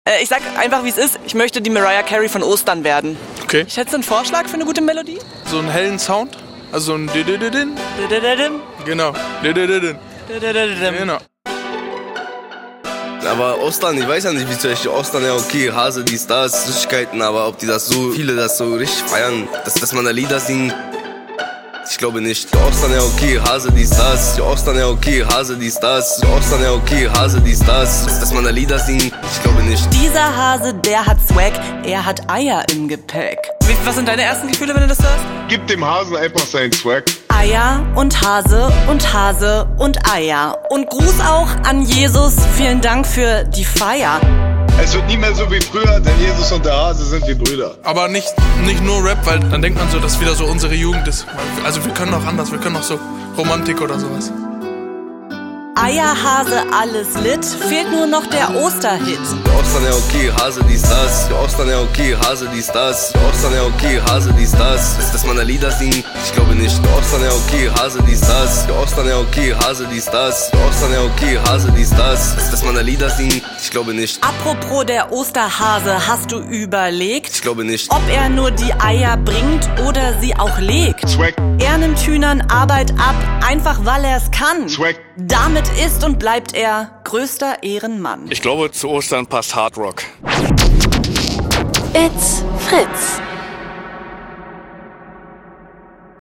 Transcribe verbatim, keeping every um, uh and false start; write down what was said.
Äh, ich sag einfach, wie es ist. Ich möchte die Mariah Carey von Ostern werden. Okay. Ich hätte einen Vorschlag für eine gute Melodie. So einen hellen Sound? Also so ein Didididin? Didididin. Genau. Didididin. Didididin. Genau. Aber Ostern, ich weiß ja nicht, wie zum Beispiel Ostern, ja okay, Hase, dies, das, Süßigkeiten, aber ob die das so, viele das so richtig feiern, dass, dass man da Lieder singt, ich glaube nicht. Ostern, ja okay, Hase, dies, das, Ostern, ja okay, Hase, dies, das, Ostern, ja okay, Hase, dies, das, dass, dass man da Lieder singt, ich glaube nicht. Dieser Hase, der hat Swag, er hat Eier im Gepäck. Wie, was sind deine ersten Gefühle, wenn du das hörst? Gib dem Hasen einfach seinen Swag. Eier und Hase und Hase und Eier. Und Gruß auch an Jesus, vielen Dank für die Feier. Es wird nie mehr so wie früher, denn Jesus und der Hase sind wie Brüder. Aber nicht, nicht nur Rap, weil dann denkt man so, dass wieder so unsere Jugend ist. Also wir können auch anders, wir können auch so Romantik oder sowas. Eier, Hase, alles lit, fehlt nur noch der Osterhit. Ostern, ja okay, Hase, dies, das, Ostern, ja okay, Hase, dies, das, Ostern, ja okay, Hase, dies, das, dass, dass man da Lieder singt, ich glaube nicht. Ostern, ja okay, Hase, dies, das, Ostern, ja okay, Hase, dies, das, Ostern, ja okay, Hase, dies, das, dass, dass man da Lieder singt, ich glaube nicht. Apropos der Osterhase, hast du überlegt, Ich glaube nicht. ob er nur die Eier bringt oder sie auch legt? Swag, Er nimmt Hühnern Arbeit ab, einfach weil er's kann. Swag. Damit ist und bleibt er größter Ehrenmann. Ich glaube, zu Ostern passt Hard Rock. It's Fritz.